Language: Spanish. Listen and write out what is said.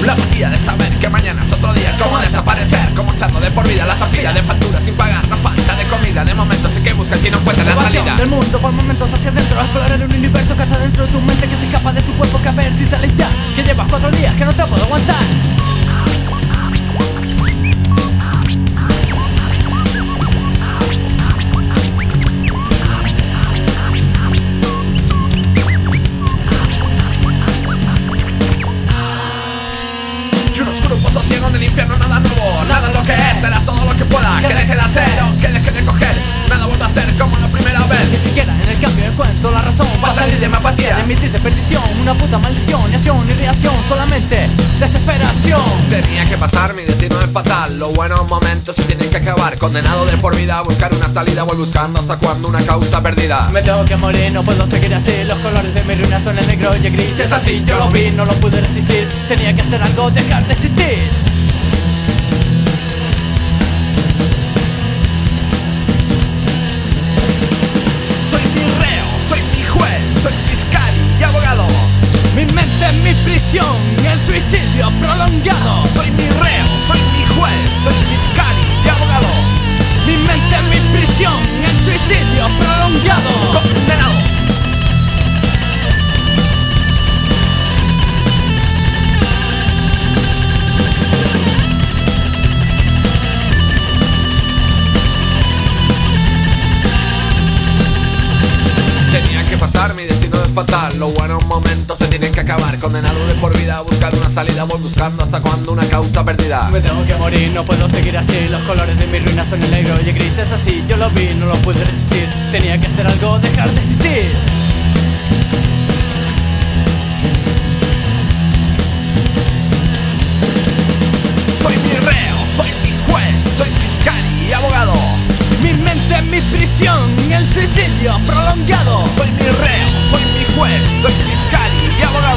La apatía de saber que mañana es otro día. Es como desaparecer, como estarlo de por vida. La zafira de facturas sin pagar, la falta de comida. De momentos en que buscan si no encuentran la salida del mundo por momentos hacia adentro. Explorar un universo que está dentro de tu mente, que se escapa de tu cuerpo, que a ver si sales ya. Que llevas 4 días que no te puedo aguantar. Ciego del infierno, nada nuevo, nada lo que es, serás todo lo que pueda, que deje de hacer o que deje de coger, nada vuelve a ser como la primera vez. Ni siquiera en el cambio encuentro la razón para salir de mi apatía, de emitir de perdición, una puta maldición, ni acción ni reacción, solamente desesperación. Tenía que pasar, mi destino es fatal, los buenos momentos se tienen que acabar, condenado de por vida a buscar una salida, voy buscando hasta cuando una causa perdida. Me tengo que morir, no puedo seguir así, los colores de mi ruina son el negro y el gris. Es así, yo lo vi, no lo pude resistir, tenía que hacer algo, dejar de existir. Soy fiscal y abogado. Mi mente es mi prisión, el suicidio prolongado. Soy mi reo, soy mi juez, soy fiscal y abogado. Mi mente es mi prisión, el suicidio prolongado. Condenado. Tenía que pasar, mi destino es fatal. Los buenos momentos se tienen que acabar. Condenado de por vida a buscar una salida. Voy buscando hasta cuando una causa perdida. Me tengo que morir, no puedo seguir así. Los colores de mi ruina son el negro y el gris. Es así, yo lo vi, no lo pude resistir. Tenía que hacer algo, dejar de existir. Soy mi reo, soy mi juez, soy fiscal y abogado. Mi mente es mi prisión, el suicidio prolongado. Soy mi reo, soy mi juez, soy fiscal y abogado.